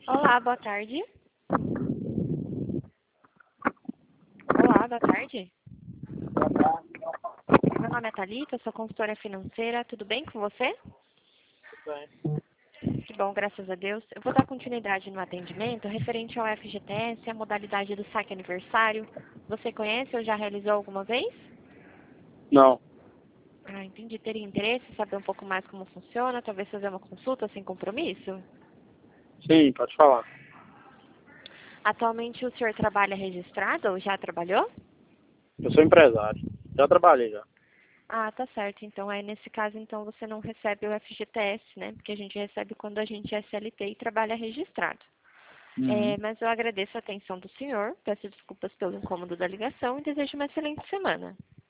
Olá, boa tarde. Olá, boa tarde. Meu nome é Thalita, sou consultora financeira. Tudo bem com você? Tudo bem. Que bom, graças a Deus. Eu vou dar continuidade no atendimento referente ao FGTS, a modalidade do saque aniversário. Você conhece ou já realizou alguma vez? Não. Ah, entendi. Teria interesse em saber um pouco mais como funciona, talvez fazer uma consulta sem compromisso? Sim, pode falar. Atualmente o senhor trabalha registrado ou já trabalhou? Eu sou empresário. Já trabalhei já. Ah, tá certo. Então, aí nesse caso, então você não recebe o FGTS, né? Porque a gente recebe quando a gente é CLT e trabalha registrado. Uhum. Mas eu agradeço a atenção do senhor, peço desculpas pelo incômodo da ligação e desejo uma excelente semana.